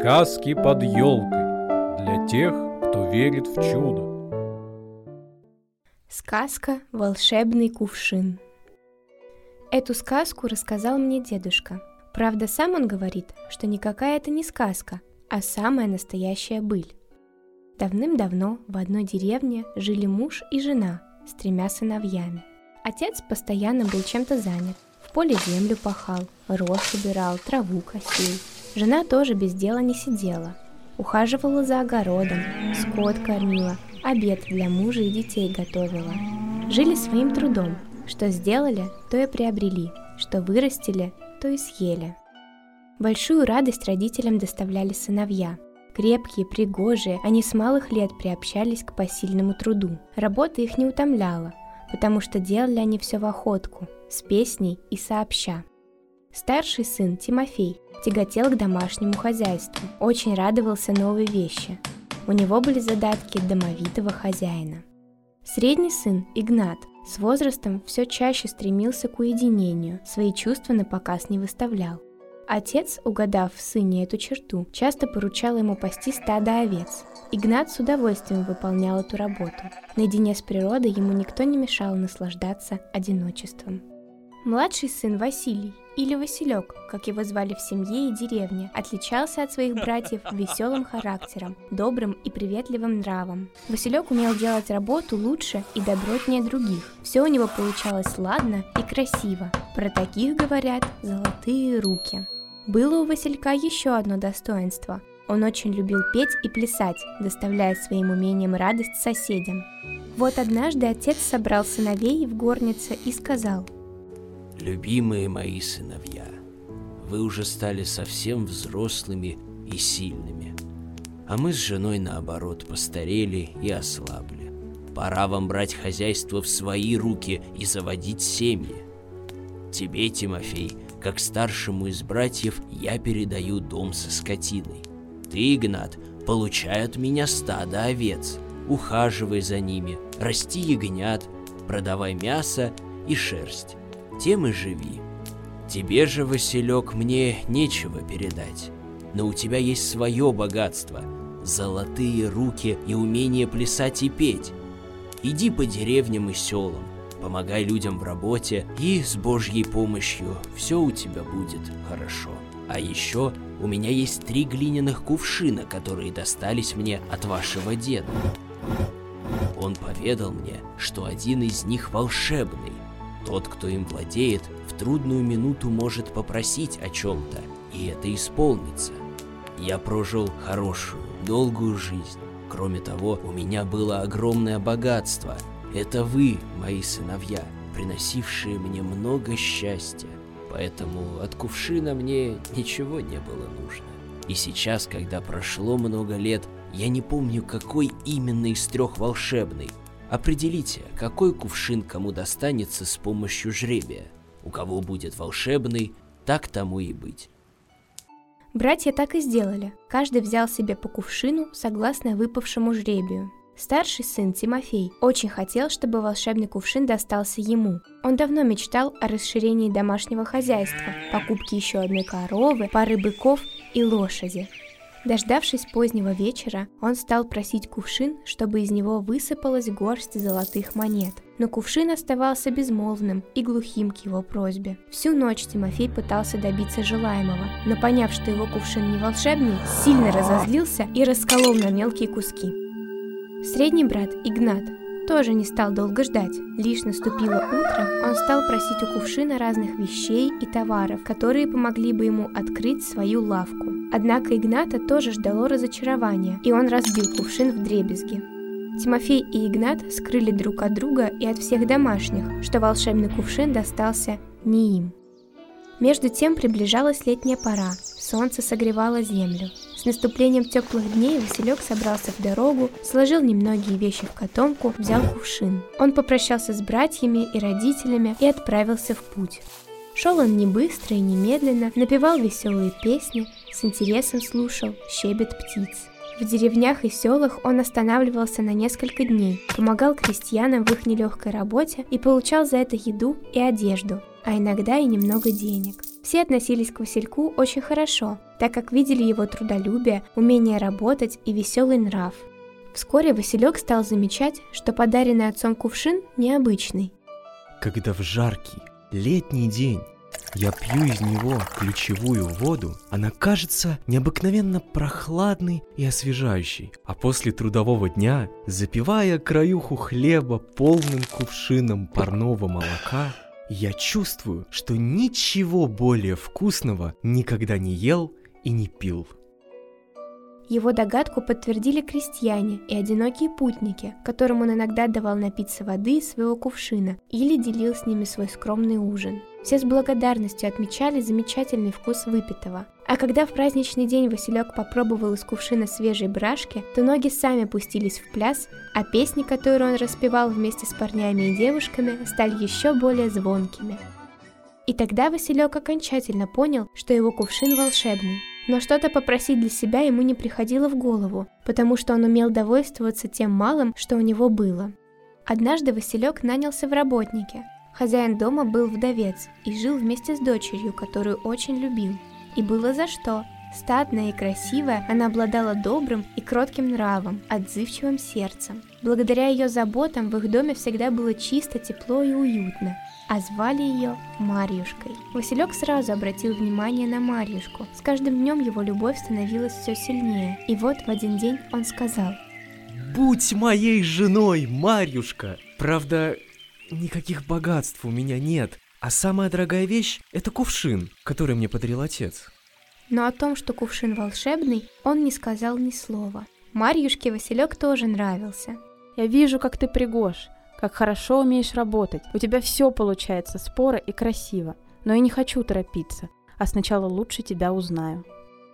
Сказки под елкой для тех, кто верит в чудо. Сказка «Волшебный кувшин». Эту сказку рассказал мне дедушка. Правда, сам он говорит, что никакая это не сказка, а самая настоящая быль. Давным-давно в одной деревне жили муж и жена с 3 сыновьями. Отец постоянно был чем-то занят. В поле землю пахал, рожь убирал, траву косил. Жена тоже без дела не сидела. Ухаживала за огородом, скот кормила, обед для мужа и детей готовила. Жили своим трудом. Что сделали, то и приобрели, что вырастили, то и съели. Большую радость родителям доставляли сыновья. Крепкие, пригожие, они с малых лет приобщались к посильному труду. Работа их не утомляла, потому что делали они все в охотку, с песней и сообща. Старший сын, Тимофей, тяготел к домашнему хозяйству, очень радовался новой вещи. У него были задатки домовитого хозяина. Средний сын, Игнат, с возрастом все чаще стремился к уединению, свои чувства напоказ не выставлял. Отец, угадав в сыне эту черту, часто поручал ему пасти стадо овец. Игнат с удовольствием выполнял эту работу. Наедине с природой ему никто не мешал наслаждаться одиночеством. Младший сын Василий, или Василек, как его звали в семье и деревне, отличался от своих братьев веселым характером, добрым и приветливым нравом. Василек умел делать работу лучше и добротнее других. Все у него получалось ладно и красиво. Про таких говорят «золотые руки». Было у Василька еще одно достоинство. Он очень любил петь и плясать, доставляя своим умением радость соседям. Вот однажды отец собрал сыновей в горнице и сказал: «Любимые мои сыновья, вы уже стали совсем взрослыми и сильными, а мы с женой, наоборот, постарели и ослабли. Пора вам брать хозяйство в свои руки и заводить семьи. Тебе, Тимофей, как старшему из братьев, я передаю дом со скотиной. Ты, Игнат, получай от меня стадо овец, ухаживай за ними, расти ягнят, продавай мясо и шерсть. Тем и живи. Тебе же, Василек, мне нечего передать, но у тебя есть свое богатство, золотые руки и умение плясать и петь. Иди по деревням и селам, помогай людям в работе, и с Божьей помощью все у тебя будет хорошо. А еще у меня есть 3 глиняных кувшина, которые достались мне от вашего деда. Он поведал мне, что один из них волшебный. Тот, кто им владеет, в трудную минуту может попросить о чем-то, и это исполнится. Я прожил хорошую, долгую жизнь. Кроме того, у меня было огромное богатство. Это вы, мои сыновья, приносившие мне много счастья. Поэтому от кувшина мне ничего не было нужно. И сейчас, когда прошло много лет, я не помню, какой именно из 3 волшебный. Определите, какой кувшин кому достанется с помощью жребия. У кого будет волшебный, так тому и быть. Братья так и сделали. Каждый взял себе по кувшину согласно выпавшему жребию. Старший сын Тимофей очень хотел, чтобы волшебный кувшин достался ему. Он давно мечтал о расширении домашнего хозяйства, покупке еще одной коровы, пары быков и лошади. Дождавшись позднего вечера, он стал просить кувшин, чтобы из него высыпалась горсть золотых монет. Но кувшин оставался безмолвным и глухим к его просьбе. Всю ночь Тимофей пытался добиться желаемого, но, поняв, что его кувшин не волшебный, сильно разозлился и расколол на мелкие куски. Средний брат Игнат тоже не стал долго ждать. Лишь наступило утро, он стал просить у кувшина разных вещей и товаров, которые помогли бы ему открыть свою лавку. Однако Игната тоже ждало разочарования, и он разбил кувшин вдребезги. Тимофей и Игнат скрыли друг от друга и от всех домашних, что волшебный кувшин достался не им. Между тем приближалась летняя пора, солнце согревало землю. С наступлением теплых дней Василек собрался в дорогу, сложил немногие вещи в котомку, взял кувшин. Он попрощался с братьями и родителями и отправился в путь. Шел он не быстро и не медленно, напевал веселые песни, с интересом слушал щебет птиц. В деревнях и селах он останавливался на несколько дней, помогал крестьянам в их нелегкой работе и получал за это еду и одежду, а иногда и немного денег. Все относились к Васильку очень хорошо, так как видели его трудолюбие, умение работать и веселый нрав. Вскоре Василек стал замечать, что подаренный отцом кувшин необычный. Когда в жаркий летний день я пью из него ключевую воду, она кажется необыкновенно прохладной и освежающей. А после трудового дня, запивая краюху хлеба полным кувшином парного молока, я чувствую, что ничего более вкусного никогда не ел и не пил. Его догадку подтвердили крестьяне и одинокие путники, которым он иногда давал напиться воды из своего кувшина или делил с ними свой скромный ужин. Все с благодарностью отмечали замечательный вкус выпитого. А когда в праздничный день Василек попробовал из кувшина свежей брашки, то ноги сами пустились в пляс, а песни, которые он распевал вместе с парнями и девушками, стали еще более звонкими. И тогда Василек окончательно понял, что его кувшин волшебный. Но что-то попросить для себя ему не приходило в голову, потому что он умел довольствоваться тем малым, что у него было. Однажды Василек нанялся в работники. Хозяин дома был вдовец и жил вместе с дочерью, которую очень любил. И было за что. Статная и красивая, она обладала добрым и кротким нравом, отзывчивым сердцем. Благодаря ее заботам в их доме всегда было чисто, тепло и уютно. А звали ее Марьюшкой. Василек сразу обратил внимание на Марьюшку. С каждым днем его любовь становилась все сильнее. И вот в один день он сказал: «Будь моей женой, Марьюшка! Правда, никаких богатств у меня нет, а самая дорогая вещь – это кувшин, который мне подарил отец». Но о том, что кувшин волшебный, он не сказал ни слова. Марьюшке Василек тоже нравился. «Я вижу, как ты пригож. Как хорошо умеешь работать. У тебя все получается споро и красиво. Но я не хочу торопиться, а сначала лучше тебя узнаю».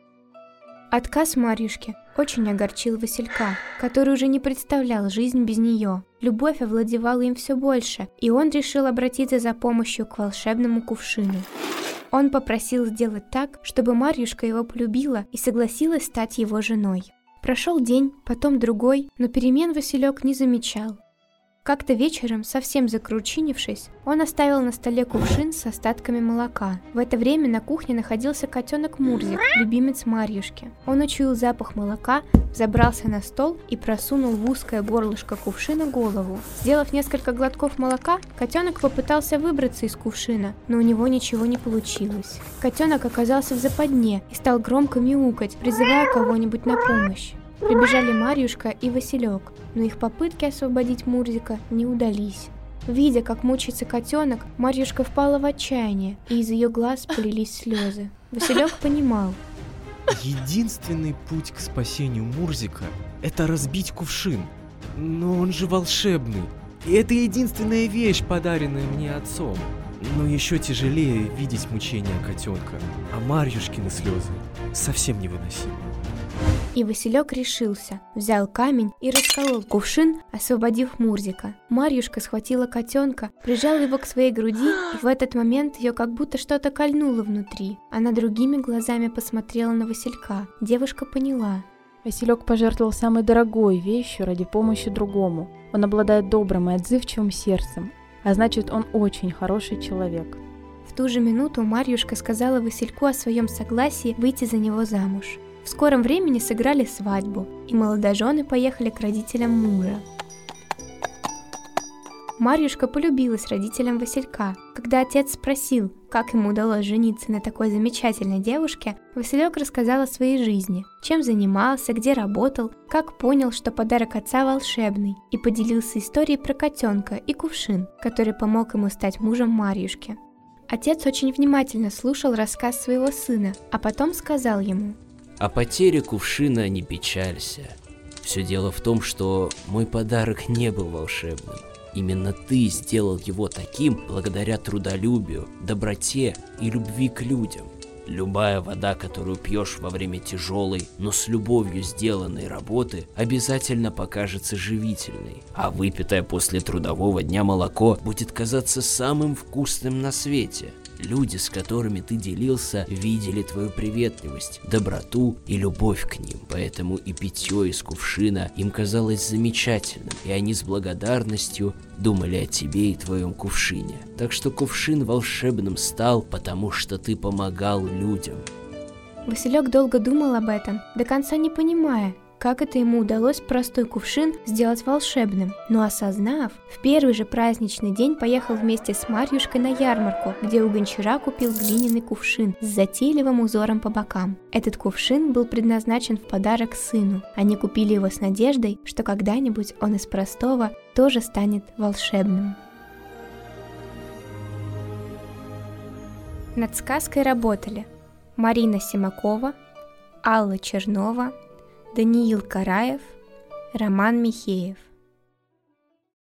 Отказ Марьюшки очень огорчил Василька, который уже не представлял жизнь без нее. Любовь овладевала им все больше, и он решил обратиться за помощью к волшебному кувшину. Он попросил сделать так, чтобы Марьюшка его полюбила и согласилась стать его женой. Прошел день, потом другой, но перемен Василек не замечал. Как-то вечером, совсем закручинившись, он оставил на столе кувшин с остатками молока. В это время на кухне находился котенок Мурзик, любимец Марьюшки. Он учуял запах молока, забрался на стол и просунул в узкое горлышко кувшина голову. Сделав несколько глотков молока, котенок попытался выбраться из кувшина, но у него ничего не получилось. Котенок оказался в западне и стал громко мяукать, призывая кого-нибудь на помощь. Прибежали Марьюшка и Василек, но их попытки освободить Мурзика не удались. Видя, как мучается котенок, Марьюшка впала в отчаяние, и из ее глаз полились слезы. Василек понимал: единственный путь к спасению Мурзика – это разбить кувшин. Но он же волшебный, и это единственная вещь, подаренная мне отцом. Но еще тяжелее видеть мучения котенка, а Марьюшкины слезы совсем невыносимы. И Василек решился, взял камень и расколол кувшин, освободив Мурзика. Марьюшка схватила котенка, прижала его к своей груди, и в этот момент ее как будто что-то кольнуло внутри. Она другими глазами посмотрела на Василька. Девушка поняла. Василек пожертвовал самой дорогой вещью ради помощи другому. Он обладает добрым и отзывчивым сердцем, а значит, он очень хороший человек. В ту же минуту Марьюшка сказала Васильку о своем согласии выйти за него замуж. В скором времени сыграли свадьбу, и молодожены поехали к родителям мужа. Марьюшка полюбилась родителям Василька. Когда отец спросил, как ему удалось жениться на такой замечательной девушке, Василек рассказал о своей жизни, чем занимался, где работал, как понял, что подарок отца волшебный, и поделился историей про котенка и кувшин, который помог ему стать мужем Марьюшки. Отец очень внимательно слушал рассказ своего сына, а потом сказал ему: «О потере кувшина не печалься. Все дело в том, что мой подарок не был волшебным. Именно ты сделал его таким благодаря трудолюбию, доброте и любви к людям. Любая вода, которую пьешь во время тяжелой, но с любовью сделанной работы, обязательно покажется живительной, а выпитое после трудового дня молоко будет казаться самым вкусным на свете. Люди, с которыми ты делился, видели твою приветливость, доброту и любовь к ним, поэтому и питье из кувшина им казалось замечательным, и они с благодарностью думали о тебе и твоем кувшине. Так что кувшин волшебным стал, потому что ты помогал людям. Василек долго думал об этом, до конца не понимая, как это ему удалось простой кувшин сделать волшебным. Но осознав, в первый же праздничный день поехал вместе с Марьюшкой на ярмарку, где у гончара купил глиняный кувшин с затейливым узором по бокам. Этот кувшин был предназначен в подарок сыну. Они купили его с надеждой, что когда-нибудь он из простого тоже станет волшебным. Над сказкой работали Марина Симакова, Алла Чернова, Даниил Караев, Роман Михеев.